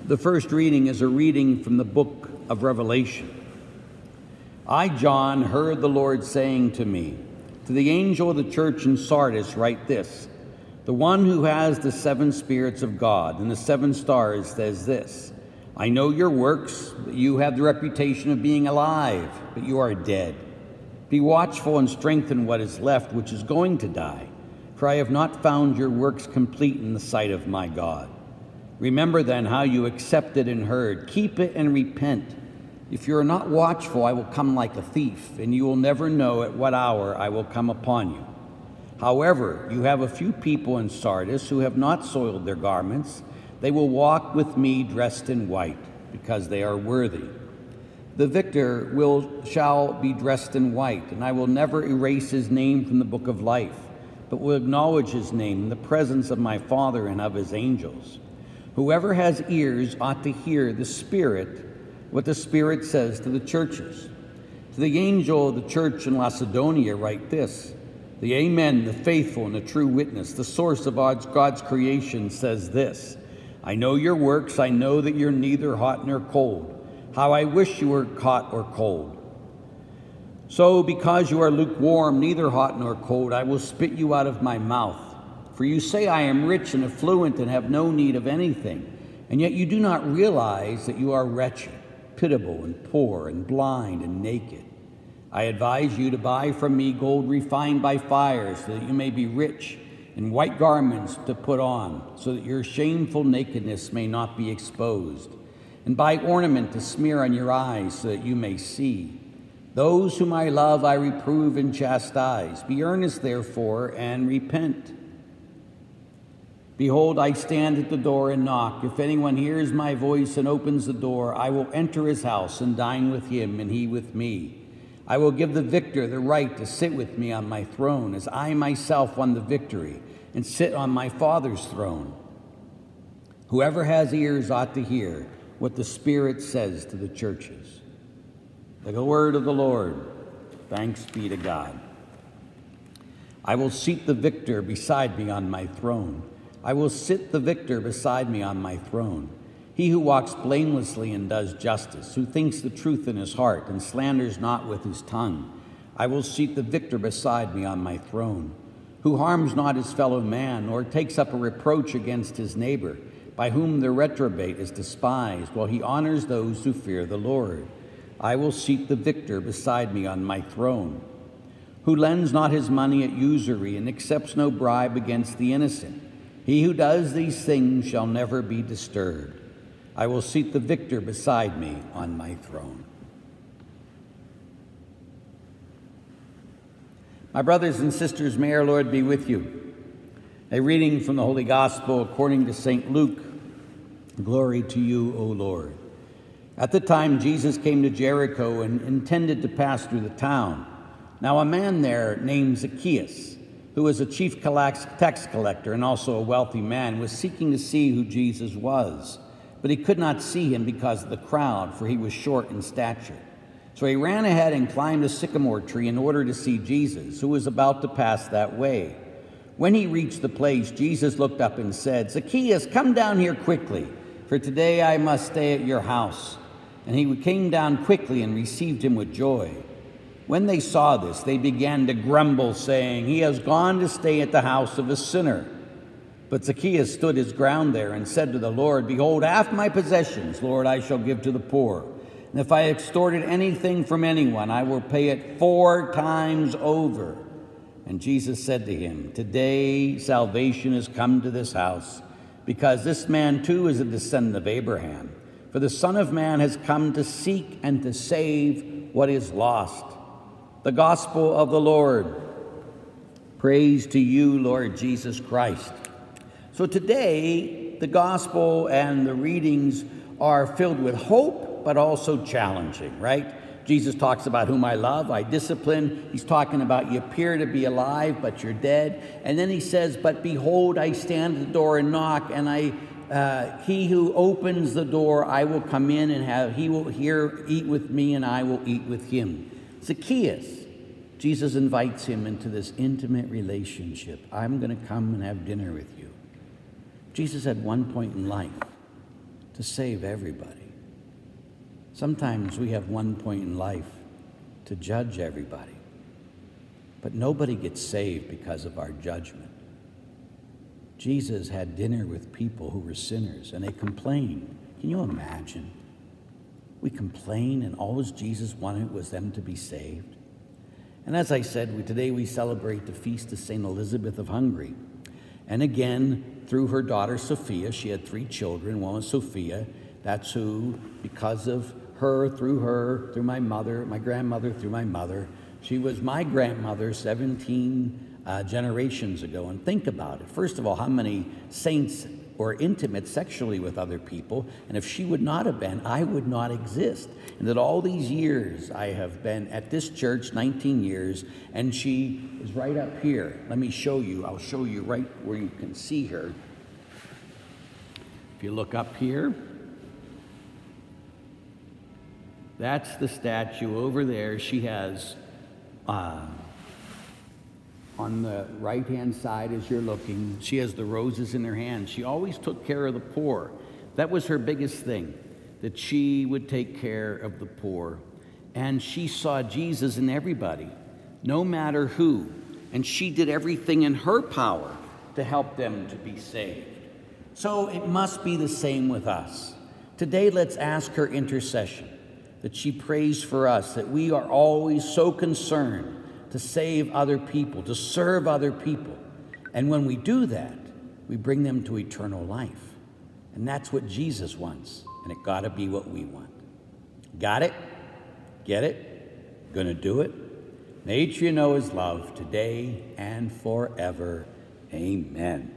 The first reading is a reading from the book of Revelation. I, John, heard the Lord saying to me, to the angel of the church in Sardis write this, the one who has the 7 spirits of God and the 7 stars says this, I know your works, that you have the reputation of being alive, but you are dead. Be watchful and strengthen what is left, which is going to die, for I have not found your works complete in the sight of my God. Remember then how you accepted and heard. Keep it and repent. If you are not watchful, I will come like a thief, and you will never know at what hour I will come upon you. However, you have a few people in Sardis who have not soiled their garments. They will walk with me dressed in white, because they are worthy. The victor shall be dressed in white, and I will never erase his name from the book of life, but will acknowledge his name in the presence of my Father and of his angels. Whoever has ears ought to hear what the Spirit says to the churches. To the angel of the church in Laodicea write this, the Amen, the faithful and the true witness, the source of God's creation says this, I know your works, I know that you're neither hot nor cold. How I wish you were hot or cold. So because you are lukewarm, neither hot nor cold, I will spit you out of my mouth. For you say I am rich and affluent and have no need of anything, and yet you do not realize that you are wretched, pitiable and poor and blind and naked. I advise you to buy from me gold refined by fire, so that you may be rich, and white garments to put on, so that your shameful nakedness may not be exposed, and buy ornament to smear on your eyes, so that you may see. Those whom I love I reprove and chastise. Be earnest, therefore, and repent. Behold, I stand at the door and knock. If anyone hears my voice and opens the door, I will enter his house and dine with him and he with me. I will give the victor the right to sit with me on my throne, as I myself won the victory and sit on my Father's throne. Whoever has ears ought to hear what the Spirit says to the churches. The word of the Lord. Thanks be to God. I will seat the victor beside me on my throne. I will sit the victor beside me on my throne. He who walks blamelessly and does justice, who thinks the truth in his heart and slanders not with his tongue. I will seat the victor beside me on my throne. Who harms not his fellow man, nor takes up a reproach against his neighbor, by whom the reprobate is despised, while he honors those who fear the Lord. I will seat the victor beside me on my throne. Who lends not his money at usury and accepts no bribe against the innocent. He who does these things shall never be disturbed. I will seat the victor beside me on my throne. My brothers and sisters, may our Lord be with you. A reading from the Holy Gospel according to St. Luke. Glory to you, O Lord. At the time, Jesus came to Jericho and intended to pass through the town. Now a man there named Zacchaeus, who was a chief tax collector and also a wealthy man, was seeking to see who Jesus was. But he could not see him because of the crowd, for he was short in stature. So he ran ahead and climbed a sycamore tree in order to see Jesus, who was about to pass that way. When he reached the place, Jesus looked up and said, Zacchaeus, come down here quickly, for today I must stay at your house. And he came down quickly and received him with joy. When they saw this, they began to grumble, saying, He has gone to stay at the house of a sinner. But Zacchaeus stood his ground there and said to the Lord, Behold, half my possessions, Lord, I shall give to the poor. And if I extorted anything from anyone, I will pay it 4 times over. And Jesus said to him, Today salvation has come to this house, because this man too is a descendant of Abraham. For the Son of Man has come to seek and to save what is lost. The Gospel of the Lord. Praise to you, Lord Jesus Christ. So today, the Gospel and the readings are filled with hope, but also challenging, right? Jesus talks about whom I love, I discipline. He's talking about you appear to be alive, but you're dead. And then he says, but behold, I stand at the door and knock, and he who opens the door, I will come in and he will eat with me, and I will eat with him. Zacchaeus, Jesus invites him into this intimate relationship. I'm going to come and have dinner with you. Jesus at one point in life to save everybody. Sometimes we have one point in life to judge everybody, but nobody gets saved because of our judgment. Jesus had dinner with people who were sinners, and they complained. Can you imagine? We complain, and all Jesus wanted was them to be saved. And as I said, today we celebrate the feast of St. Elizabeth of Hungary. And again, through her daughter Sophia, she had 3 children. One was Sophia. That's who, because of her, through my mother, my grandmother, through my mother, she was my grandmother 17 generations ago. And think about it. First of all, how many saints were intimate sexually with other people, and if she would not have been, I would not exist. And that all these years I have been at this church, 19 years, and she is right up here. Let me show you. I'll show you right where you can see her. If you look up here, that's the statue over there. She has on the right-hand side as you're looking, she has the roses in her hand. She always took care of the poor. That was her biggest thing, that she would take care of the poor. And she saw Jesus in everybody, no matter who. And she did everything in her power to help them to be saved. So it must be the same with us. Today, let's ask her intercession, that she prays for us, that we are always so concerned to save other people, to serve other people. And when we do that, we bring them to eternal life. And that's what Jesus wants, and it got to be what we want. Got it? Get it? Gonna do it? May each of you know his love today and forever. Amen.